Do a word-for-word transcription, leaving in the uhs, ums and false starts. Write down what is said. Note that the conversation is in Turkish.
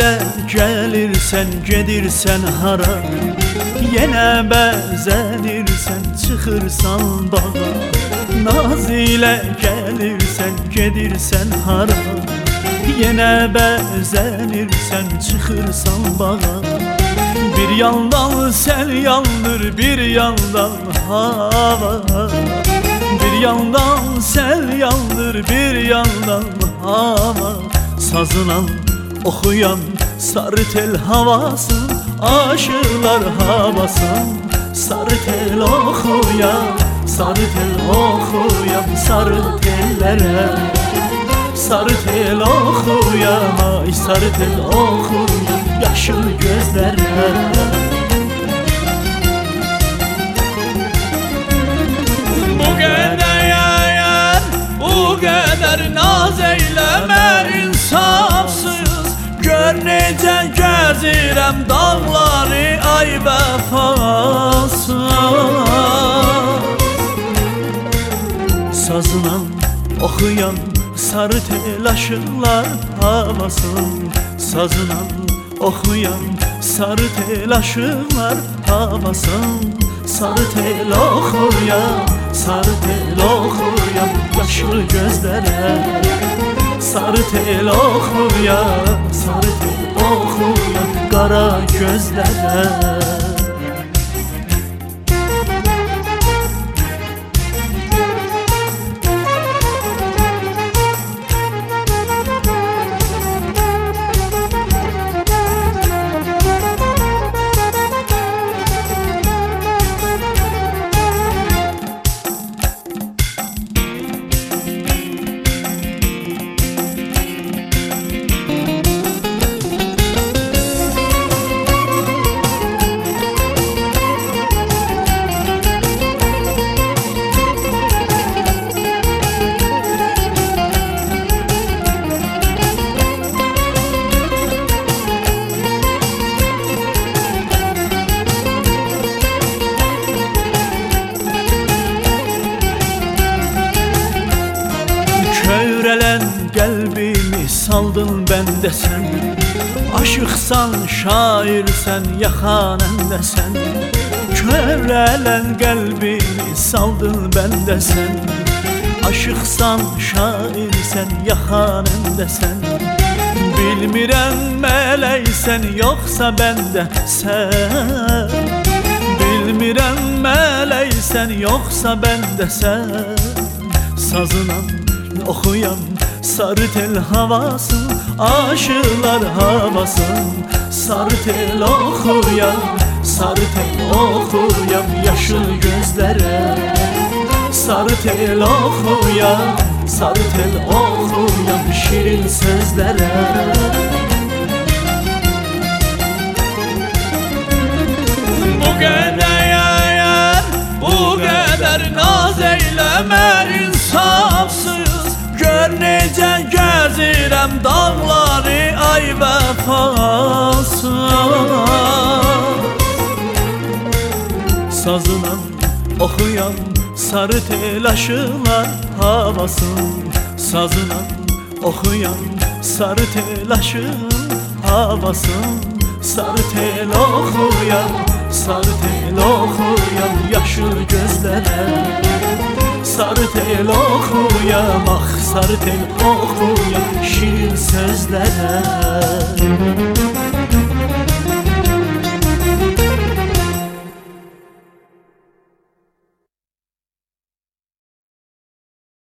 ile gelirsen gedirsen hara, yine bezenirsen çıkırsan bağa. Naz ile gelirsen gedirsen hara, yine bezenirsen çıkırsan bağa. Bir yandan sel yandır, bir yandan hava. Bir yandan sel yandır, bir yandan hava. Sazınan, okuyan, sarı tel havasın, aşıklar havasın. Sarı tel okuyan, sarı tel okuyan, sarı tellere. Sarı tel okuyan, ay sarı tel okuyan, yaşıl gözlere. Bu kadar yayar, bu kadar naz eyleme insafsız. Gör necə gəzirəm dağları ay vəfasız. Sazınan, okuyan, sarı tel aşıklar havasın. Sazınan, okuyan, sarı tel aşıklar havasın. Sarı tel okuyan, sarı tel okuyan, yaşlı gözlere. Sarı tel okuyan, sarı tel okuyan, kara gözlere. Kövrelen kalbimi saldın bende sen. Aşıksan, şairsen, yakanende sen. Kövrelen kalbimi saldın bende sen. Aşıksan, şairsen, yakanende sen. Bilmirəm mələksən yoxsa bəndə sən. Bilmirəm mələksən yoxsa bəndə sən. Sazınan, okuyan, sarı tel havasın, aşıklar havasın. Sarı tel okuyan, sarı tel okuyan, yaşıl gözlere. Sarı tel okuyan, sarı tel okuyan, şirin sözlere. Bu kadar yayar, bu kadar naz eyleme insafsız. Gör necə gəzirəm dağları ay vəfasız. Sazınan, okuyan, sarı tel aşıklar havasın. Sazınan, okuyan, sarı tel aşığın havasın. Sarı tel okuyan, sarı tel okuyan, yaşıl gözlere. Sarı tel okuyan, ah sarı tel okuyan, şirin sözlere.